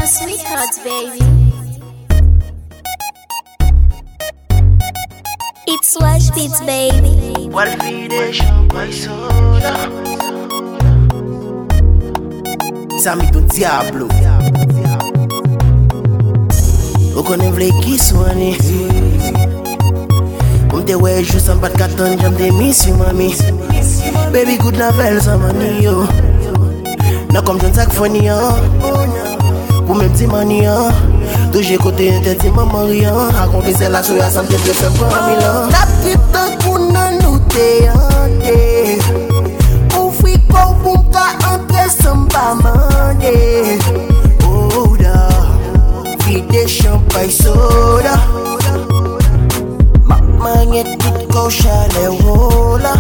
sweetheart, baby. It's Wash Beats, baby. Validation by soda. Sami do diablo. O konen vle kiss wani. Kom te wey jous an pat katan jam te miss you mami. Baby good navel sa mani yo. Na kom jon sak funny yo. Pou men ti mani yo. Touche kote ente ti maman riyan. Raconte se la soya san te te fe pami lan. La petite kou nan nou te ante. Ou fwi kou pou ka entre san pa mande. Oda, vide champagne soda. Magnet tout kou chale wola.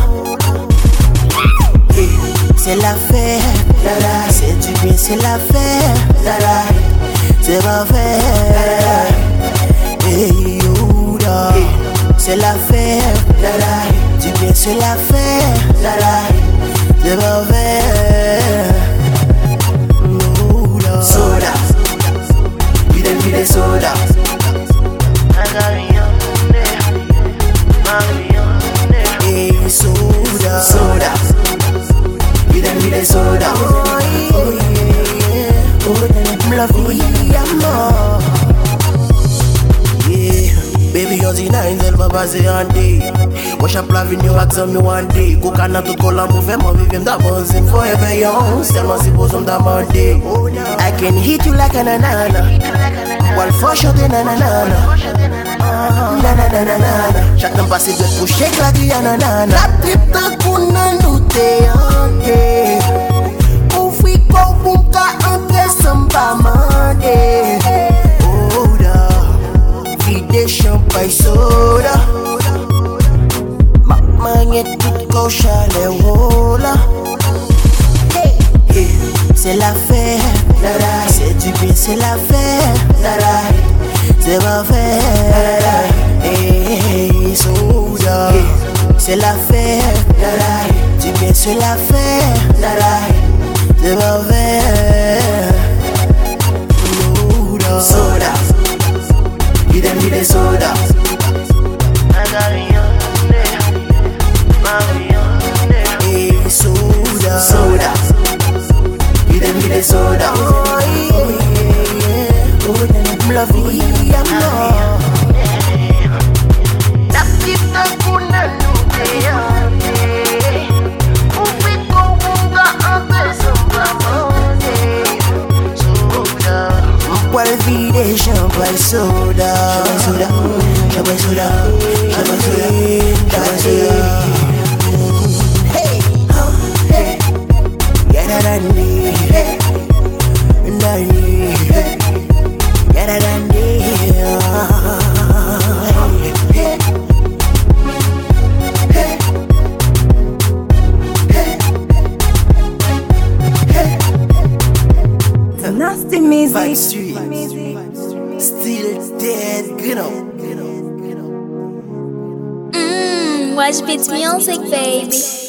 C'est la fête, c'est du bien, c'est la fête, c'est pas fait. Hey Yoda, c'est la fête, du bien, c'est la fête, c'est pas fait. Yoda, soda, vide soda. Hey soda, soda. Vide soda. Oh yeah, oh love me amor. Yeah, baby you're the nine elle va passer un day. Wash up la vigno accent me one day. Coca tout collant pour faire mon vivre d'avance forever young. Seulement si vous me demandez. I can hit you like a banana. While for sure the nanana. Chaque temps passé de pour shake la Guyana. La petite kou nan nou te ante. Ou fwi kou pou ka entre san pa mande. Oda, vide champagne soda. Magnet tout kou chale wola. C'est la fête, c'est du bien, c'est la fête, c'est pas fait. Hey, soda, c'est la fête, du bien, c'est la fête, c'est pas fait. Soda, vide soda. Hey, soda, soda. Vide soda. Oh yeah, oh love me amor. La petite kou nan nou te ante. Ou fwi kou pou ka entre san pa mande. Soda, m'poil vide champagne soda. Champagne soda, champagne soda, champagne soda. Hey, hey, yadadandi. Nasty music. Still dead, you know. Wash Beats music, baby.